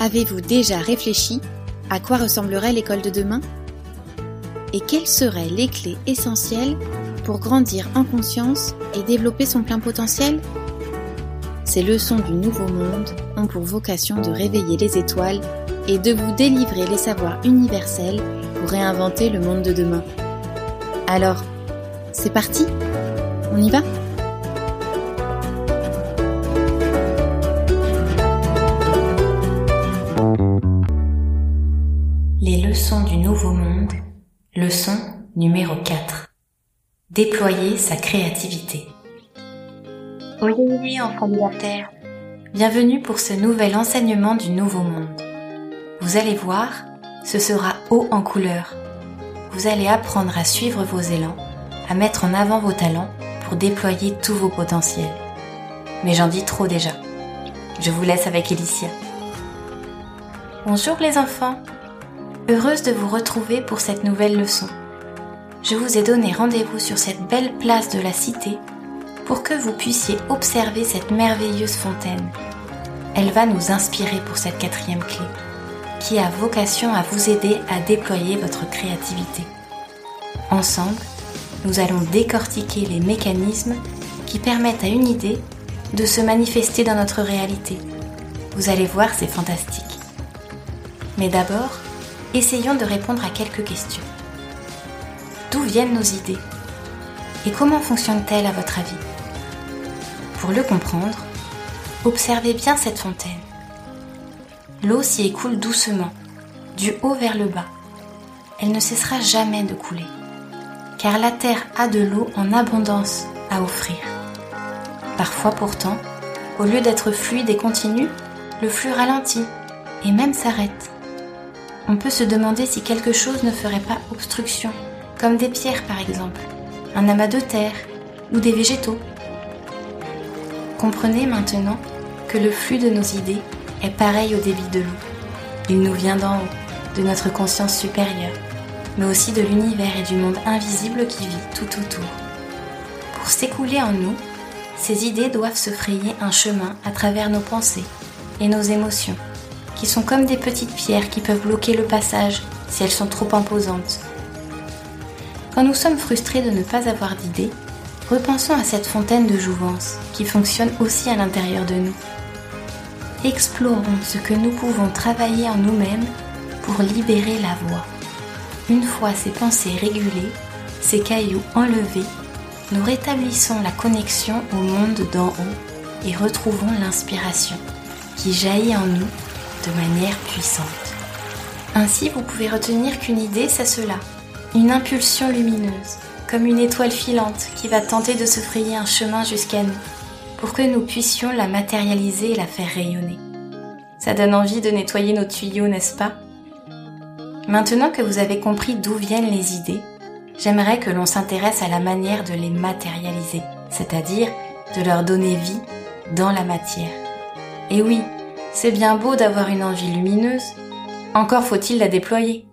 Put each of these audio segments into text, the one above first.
Avez-vous déjà réfléchi à quoi ressemblerait l'école de demain? Et quelles seraient les clés essentielles pour grandir en conscience et développer son plein potentiel? Ces leçons du nouveau monde ont pour vocation de réveiller les étoiles et de vous délivrer les savoirs universels pour réinventer le monde de demain. Alors, c'est parti? On y va? Les leçons du nouveau monde, leçon numéro 4. Déployer sa créativité. Oyez, enfants de la Terre, bienvenue pour ce nouvel enseignement du nouveau monde. Vous allez voir, ce sera haut en couleur. Vous allez apprendre à suivre vos élans, à mettre en avant vos talents pour déployer tous vos potentiels. Mais j'en dis trop déjà. Je vous laisse avec Alicia. Bonjour les enfants, heureuse de vous retrouver pour cette nouvelle leçon. Je vous ai donné rendez-vous sur cette belle place de la cité pour que vous puissiez observer cette merveilleuse fontaine. Elle va nous inspirer pour cette 4e clé, qui a vocation à vous aider à déployer votre créativité. Ensemble, nous allons décortiquer les mécanismes qui permettent à une idée de se manifester dans notre réalité. Vous allez voir, c'est fantastique. Mais d'abord, essayons de répondre à quelques questions. D'où viennent nos idées? Et comment fonctionnent-elles à votre avis? Pour le comprendre, observez bien cette fontaine. L'eau s'y écoule doucement, du haut vers le bas. Elle ne cessera jamais de couler, car la terre a de l'eau en abondance à offrir. Parfois pourtant, au lieu d'être fluide et continu, le flux ralentit et même s'arrête. On peut se demander si quelque chose ne ferait pas obstruction, comme des pierres par exemple, un amas de terre ou des végétaux. Comprenez maintenant que le flux de nos idées est pareil au débit de l'eau. Il nous vient d'en haut, de notre conscience supérieure, mais aussi de l'univers et du monde invisible qui vit tout autour. Pour s'écouler en nous, ces idées doivent se frayer un chemin à travers nos pensées et nos émotions, qui sont comme des petites pierres qui peuvent bloquer le passage si elles sont trop imposantes. Quand nous sommes frustrés de ne pas avoir d'idées, repensons à cette fontaine de jouvence qui fonctionne aussi à l'intérieur de nous. Explorons ce que nous pouvons travailler en nous-mêmes pour libérer la voix. Une fois ces pensées régulées, ces cailloux enlevés, nous rétablissons la connexion au monde d'en haut et retrouvons l'inspiration qui jaillit en nous de manière puissante. Ainsi, vous pouvez retenir qu'une idée, c'est cela, une impulsion lumineuse, comme une étoile filante qui va tenter de se frayer un chemin jusqu'à nous, pour que nous puissions la matérialiser et la faire rayonner. Ça donne envie de nettoyer nos tuyaux, n'est-ce pas? Maintenant que vous avez compris d'où viennent les idées, j'aimerais que l'on s'intéresse à la manière de les matérialiser, c'est-à-dire de leur donner vie dans la matière. Et oui, c'est bien beau d'avoir une envie lumineuse, encore faut-il la déployer.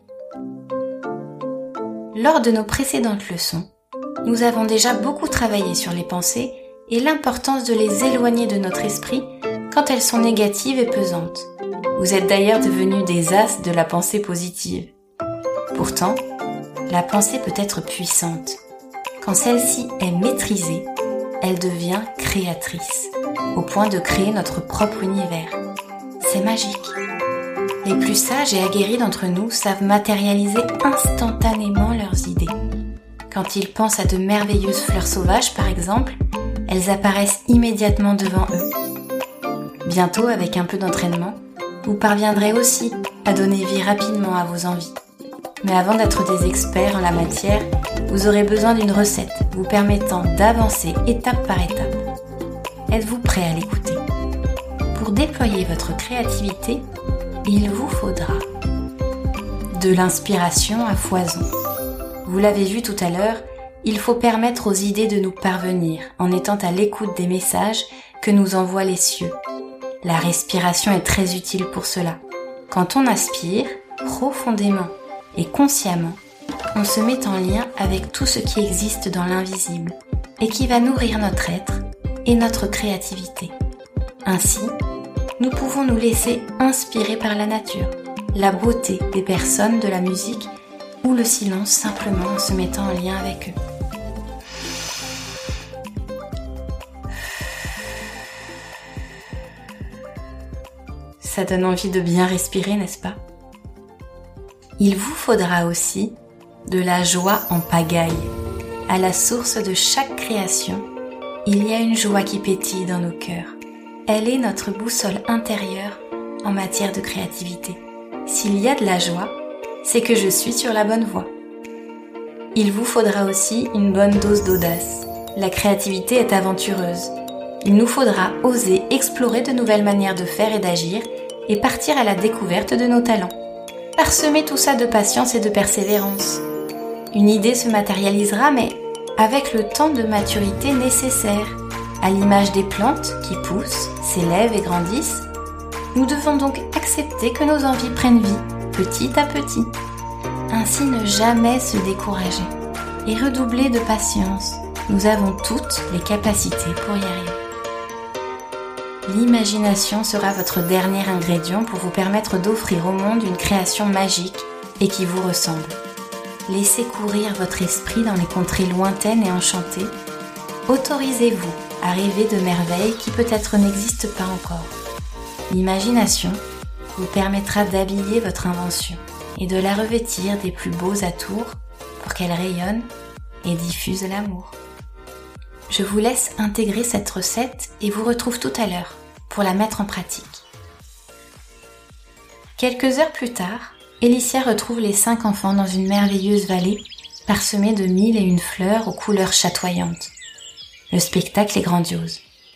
Lors de nos précédentes leçons, nous avons déjà beaucoup travaillé sur les pensées et l'importance de les éloigner de notre esprit quand elles sont négatives et pesantes. Vous êtes d'ailleurs devenus des as de la pensée positive. Pourtant, la pensée peut être puissante. Quand celle-ci est maîtrisée, elle devient créatrice, au point de créer notre propre univers. C'est magique. Les plus sages et aguerris d'entre nous savent matérialiser instantanément leurs idées. Quand ils pensent à de merveilleuses fleurs sauvages, par exemple, elles apparaissent immédiatement devant eux. Bientôt, avec un peu d'entraînement, vous parviendrez aussi à donner vie rapidement à vos envies. Mais avant d'être des experts en la matière, vous aurez besoin d'une recette vous permettant d'avancer étape par étape. Êtes-vous prêt à l'écouter? Pour déployer votre créativité, il vous faudra de l'inspiration à foison. Vous l'avez vu tout à l'heure, il faut permettre aux idées de nous parvenir en étant à l'écoute des messages que nous envoient les cieux. La respiration est très utile pour cela. Quand on aspire profondément et consciemment, on se met en lien avec tout ce qui existe dans l'invisible et qui va nourrir notre être et notre créativité. Ainsi, nous pouvons nous laisser inspirer par la nature, la beauté des personnes, de la musique ou le silence simplement en se mettant en lien avec eux. Ça donne envie de bien respirer, n'est-ce pas? Il vous faudra aussi de la joie en pagaille. À la source de chaque création, il y a une joie qui pétille dans nos cœurs. Elle est notre boussole intérieure en matière de créativité. S'il y a de la joie, c'est que je suis sur la bonne voie. Il vous faudra aussi une bonne dose d'audace. La créativité est aventureuse. Il nous faudra oser explorer de nouvelles manières de faire et d'agir et partir à la découverte de nos talents. Parsemer tout ça de patience et de persévérance. Une idée se matérialisera, mais avec le temps de maturité nécessaire. À l'image des plantes qui poussent, s'élèvent et grandissent, nous devons donc accepter que nos envies prennent vie, petit à petit. Ainsi ne jamais se décourager et redoubler de patience. Nous avons toutes les capacités pour y arriver. L'imagination sera votre dernier ingrédient pour vous permettre d'offrir au monde une création magique et qui vous ressemble. Laissez courir votre esprit dans les contrées lointaines et enchantées. Autorisez-vous à rêver de merveilles qui peut-être n'existent pas encore. L'imagination vous permettra d'habiller votre invention et de la revêtir des plus beaux atours pour qu'elle rayonne et diffuse l'amour. Je vous laisse intégrer cette recette et vous retrouve tout à l'heure pour la mettre en pratique. Quelques heures plus tard, Alicia retrouve les 5 enfants dans une merveilleuse vallée parsemée de 1001 fleurs aux couleurs chatoyantes. Le spectacle est grandiose.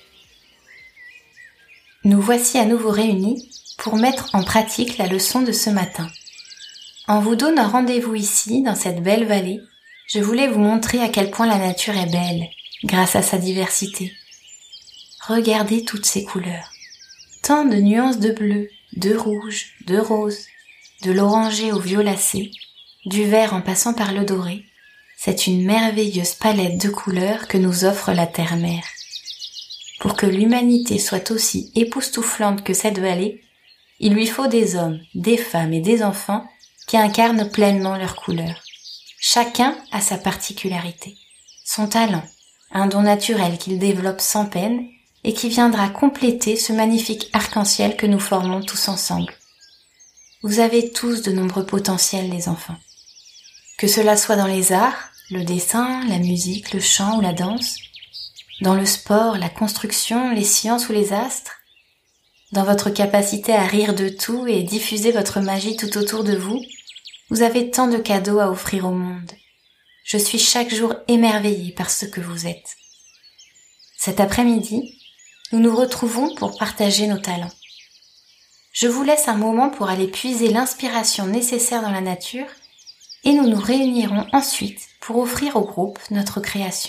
Nous voici à nouveau réunis pour mettre en pratique la leçon de ce matin. En vous donnant rendez-vous ici, dans cette belle vallée, je voulais vous montrer à quel point la nature est belle, grâce à sa diversité. Regardez toutes ces couleurs. Tant de nuances de bleu, de rouge, de rose, de l'orangé au violacé, du vert en passant par le doré. C'est une merveilleuse palette de couleurs que nous offre la terre-mère. Pour que l'humanité soit aussi époustouflante que cette vallée, il lui faut des hommes, des femmes et des enfants qui incarnent pleinement leurs couleurs. Chacun a sa particularité, son talent, un don naturel qu'il développe sans peine et qui viendra compléter ce magnifique arc-en-ciel que nous formons tous ensemble. Vous avez tous de nombreux potentiels, les enfants. Que cela soit dans les arts, le dessin, la musique, le chant ou la danse, dans le sport, la construction, les sciences ou les astres, dans votre capacité à rire de tout et diffuser votre magie tout autour de vous, vous avez tant de cadeaux à offrir au monde. Je suis chaque jour émerveillée par ce que vous êtes. Cet après-midi, nous nous retrouvons pour partager nos talents. Je vous laisse un moment pour aller puiser l'inspiration nécessaire dans la nature et nous nous réunirons ensuite pour offrir au groupe notre création.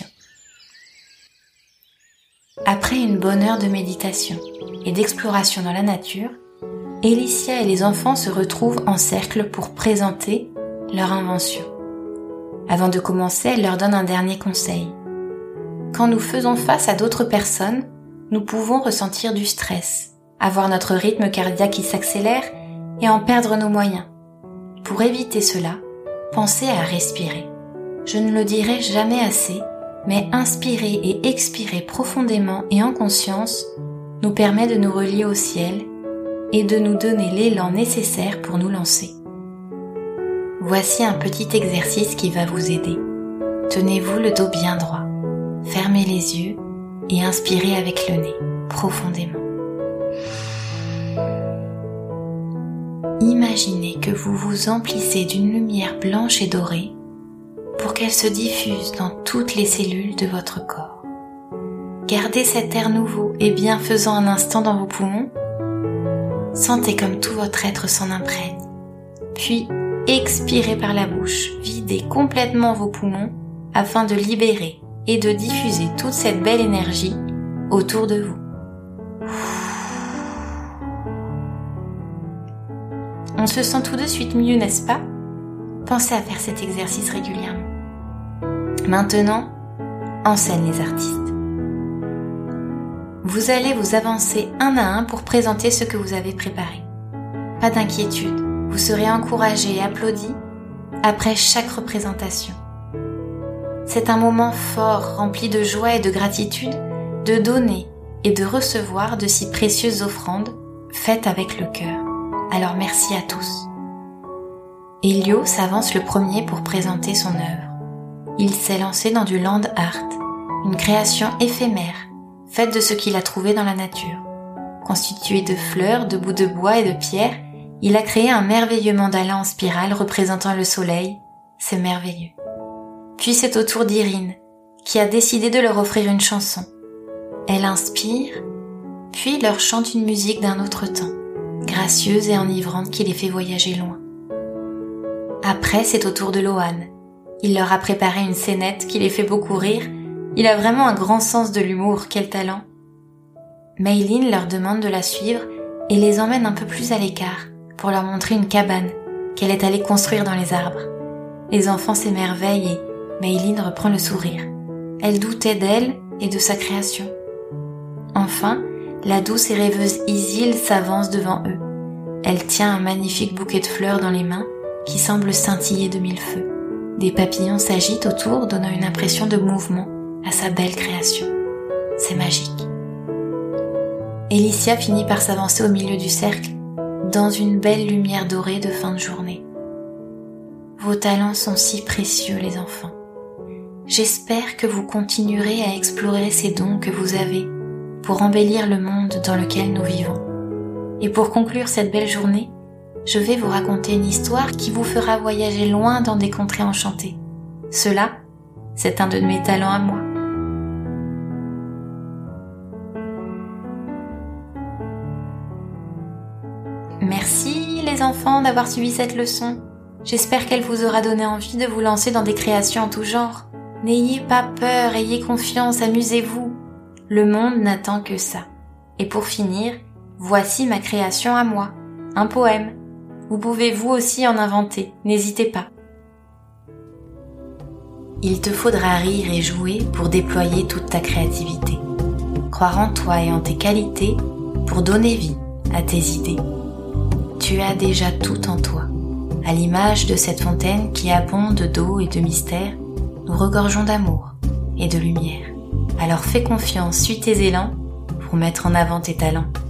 Après une bonne heure de méditation et d'exploration dans la nature, Alicia et les enfants se retrouvent en cercle pour présenter leur invention. Avant de commencer, elle leur donne un dernier conseil. Quand nous faisons face à d'autres personnes, nous pouvons ressentir du stress, avoir notre rythme cardiaque qui s'accélère et en perdre nos moyens. Pour éviter cela, pensez à respirer. Je ne le dirai jamais assez, mais inspirer et expirer profondément et en conscience nous permet de nous relier au ciel et de nous donner l'élan nécessaire pour nous lancer. Voici un petit exercice qui va vous aider. Tenez-vous le dos bien droit, fermez les yeux et inspirez avec le nez, profondément. Imaginez que vous vous emplissez d'une lumière blanche et dorée pour qu'elle se diffuse dans toutes les cellules de votre corps. Gardez cet air nouveau et bienfaisant un instant dans vos poumons. Sentez comme tout votre être s'en imprègne. Puis, expirez par la bouche, videz complètement vos poumons afin de libérer et de diffuser toute cette belle énergie autour de vous. On se sent tout de suite mieux, n'est-ce pas? Pensez à faire cet exercice régulièrement. Maintenant, en scène les artistes. Vous allez vous avancer un à un pour présenter ce que vous avez préparé. Pas d'inquiétude, vous serez encouragé et applaudi après chaque représentation. C'est un moment fort, rempli de joie et de gratitude, de donner et de recevoir de si précieuses offrandes faites avec le cœur. Alors merci à tous. Elio s'avance le premier pour présenter son œuvre. Il s'est lancé dans du land art, une création éphémère, faite de ce qu'il a trouvé dans la nature. Constitué de fleurs, de bouts de bois et de pierres, il a créé un merveilleux mandala en spirale représentant le soleil. C'est merveilleux. Puis c'est au tour d'Irine, qui a décidé de leur offrir une chanson. Elle inspire, puis leur chante une musique d'un autre temps, gracieuse et enivrante qui les fait voyager loin. Après, c'est au tour de Lohan. Il leur a préparé une scénette qui les fait beaucoup rire. Il a vraiment un grand sens de l'humour, quel talent. Mayline leur demande de la suivre et les emmène un peu plus à l'écart pour leur montrer une cabane qu'elle est allée construire dans les arbres. Les enfants s'émerveillent et Mayline reprend le sourire. Elle doutait d'elle et de sa création. Enfin, la douce et rêveuse Isil s'avance devant eux. Elle tient un magnifique bouquet de fleurs dans les mains qui semble scintiller de mille feux. Des papillons s'agitent autour, donnant une impression de mouvement à sa belle création. C'est magique. Elicia finit par s'avancer au milieu du cercle, dans une belle lumière dorée de fin de journée. Vos talents sont si précieux, les enfants. J'espère que vous continuerez à explorer ces dons que vous avez pour embellir le monde dans lequel nous vivons. Et pour conclure cette belle journée, je vais vous raconter une histoire qui vous fera voyager loin dans des contrées enchantées. Cela, c'est un de mes talents à moi. Merci les enfants d'avoir suivi cette leçon. J'espère qu'elle vous aura donné envie de vous lancer dans des créations en tout genre. N'ayez pas peur, ayez confiance, amusez-vous. Le monde n'attend que ça. Et pour finir, voici ma création à moi, un poème. Vous pouvez vous aussi en inventer, n'hésitez pas. Il te faudra rire et jouer pour déployer toute ta créativité. Croire en toi et en tes qualités pour donner vie à tes idées. Tu as déjà tout en toi. À l'image de cette fontaine qui abonde d'eau et de mystère, nous regorgeons d'amour et de lumière. Alors fais confiance, suis tes élans pour mettre en avant tes talents.